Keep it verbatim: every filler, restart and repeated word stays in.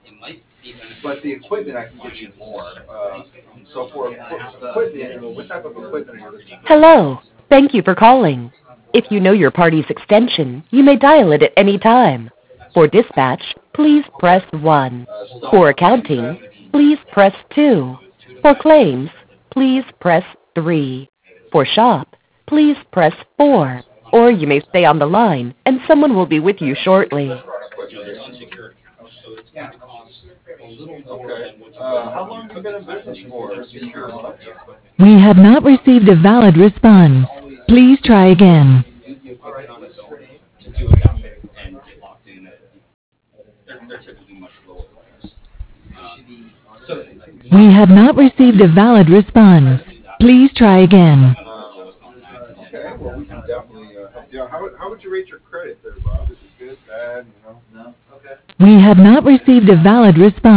But the equipment I can get you more. Uh, so for equi- equipment, what type of equipment are you looking for? Hello. Thank you for calling. If you know your party's extension, you may dial it at any time. For dispatch, please press one. Uh, For stop, accounting, reset. please press two. For claims, please press three. For shop, please press four. Or you may stay on the line, and someone will be with you shortly. Okay. Uh, how long have you been in business for? We have not received a valid response. Please try again. We have not received a valid response. Please try again. Okay, well, we can definitely uh, help you out. How, how would you rate your credit there, Bob? Is it good, bad, you know? We have not received a valid response.